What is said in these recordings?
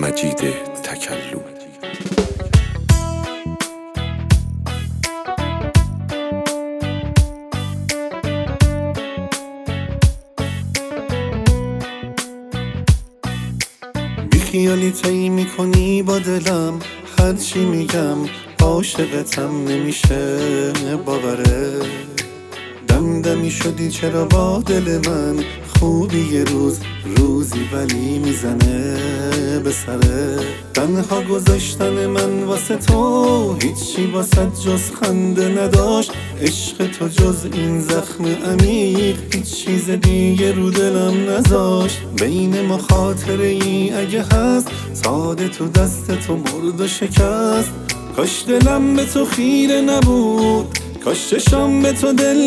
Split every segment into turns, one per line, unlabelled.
مجید تکلم.
بیخیالی طی میکنی با دلم، هرچی میگم عاشقتم نمیشه باوره. دمدمی شدی چرا با دل من، خوبی یه روزی ولی میزنه به سره. تنها گذاشتن من واسه تو هیچی واسه جز خنده نداشت. عشق تو جز این زخم عمیق هیچ چیز دیگه رو دلم نذاشت. بین ما خاطره ای اگه هست، ساده تو دست تو مرد و شکست. کاش دلم به تو خیره نبود، کاش چشم به تو دل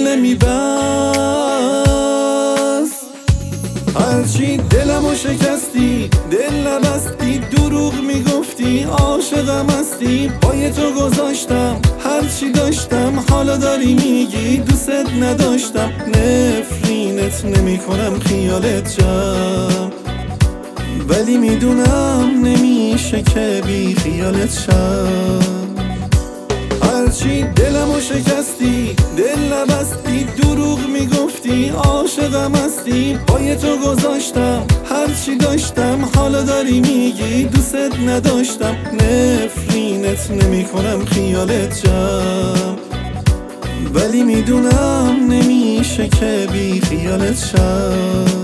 نمیبست. هرچی دلمو شکستی، دل نبستی، دروغ میگفتی عاشقم هستی. پای تو گذاشتم هرچی داشتم، حالا داری میگی دوست نداشتم. نفرینت نمیکنم خیالت جمع، ولی میدونم نمیشه که بی خیالت شم. هرچی دلمو شکستی، دل نبستی، دروغ میگفتی عاشقم هستی. پای تو گذاشتم هرچی داشتم، حالا داری میگی دوست نداشتم. نفرینت نمیکنم خیالت جمع، ولی میدونم نمیشه که بی خیالت شم.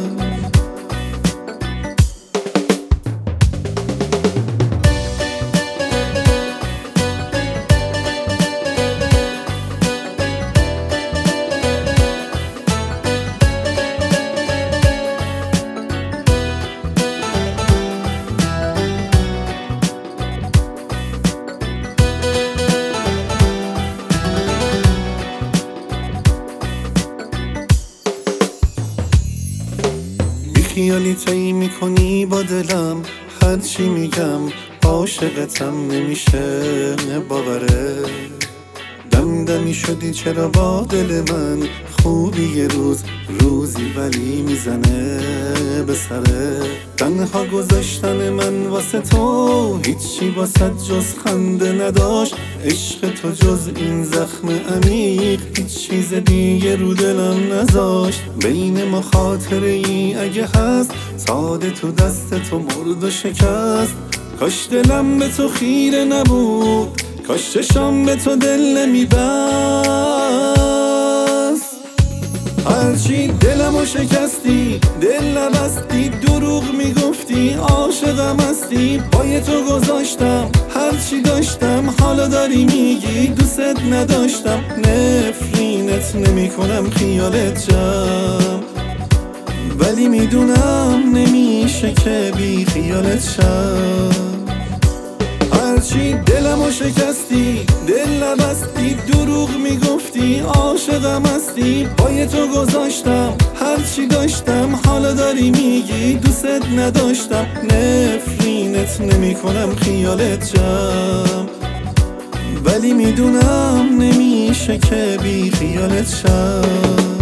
بیخیالی طی میکنی با دلم، هرچی میگم عاشقتم نمیشه باوره. دمدمی شدی چرا با دل من، خوبی یه روزی ولی میزنه به سره. تنها گذاشتن من واسه تو هیچی واسه جز خنده نداشت. عشق تو جز این زخم عمیق هیچ چیز دیگه رو دلم نذاشت. بین ما خاطره ای اگه هست، ساده تو دست تو مرد و شکست. کاش دلم به تو خیره نبود، کاش چشم به تو دل نمیبست. هرچی دلمو شکستی، دل نبستی، دروغ میگفتی عاشقم هستی. پای تو گذاشتم هرچی داشتم، حالا داری میگی دوست نداشتم. نفرینت نمیکنم خیالت جمع، ولی میدونم نمیشه که بی خیالت شم. هرچی دلمو شکستی، دل نبستی، دروغ میگفتی عاشقم هستی. پای تو گذاشتم هرچی داشتم، حالا داری میگی دوست نداشتم. نفرینت نمیکنم خیالت جمع، ولی میدونم نمیشه که بی خیالت شم.